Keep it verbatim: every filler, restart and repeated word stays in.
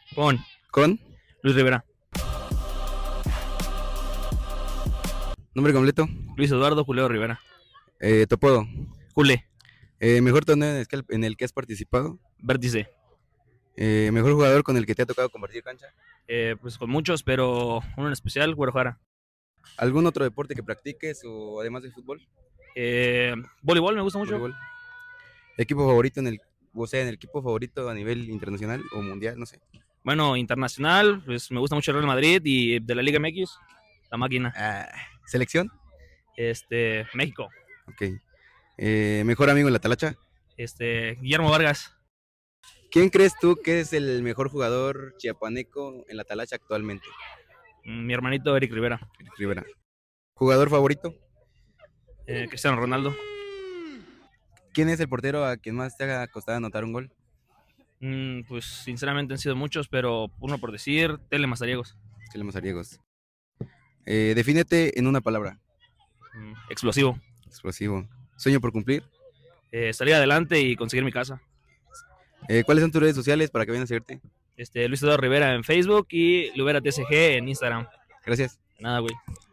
Con Con Luis Rivera. nombre completo. Luis Eduardo Julio Rivera. Eh, Topodo. Jule. Eh, mejor torneo en el, que, en el que has participado. Vértice. Eh, mejor jugador con el que te ha tocado compartir cancha. Eh, pues con muchos, pero uno en especial, Güero Jara. ¿Algún otro deporte que practiques o además del fútbol? Eh, voleibol me gusta mucho. Voleibol. ¿Equipo favorito en el, o sea, en el equipo favorito a nivel internacional o mundial? No sé. Bueno, internacional, pues me gusta mucho el Real Madrid y de la Liga M X, la máquina. Ah, ¿selección? Este, México. Ok. Eh, mejor amigo en la talacha. Este, Guillermo Vargas. ¿Quién crees tú que es el mejor jugador chiapaneco en la talacha actualmente? Mi hermanito Eric Rivera. Eric Rivera. ¿Jugador favorito? Eh, Cristiano Ronaldo. ¿Quién es el portero a quien más te ha costado anotar un gol? Mm, pues sinceramente han sido muchos, pero uno por decir, Tele Mazariegos. Chile Mazariegos. Eh, defínete en una palabra. Mm, explosivo. Explosivo. Sueño por cumplir. Eh, salir adelante y conseguir mi casa. Eh, ¿Cuáles son tus redes sociales para que vayan a seguirte? Este, Luis Eduardo Rivera en Facebook y Lubera T C G en Instagram. Gracias. Nada, güey.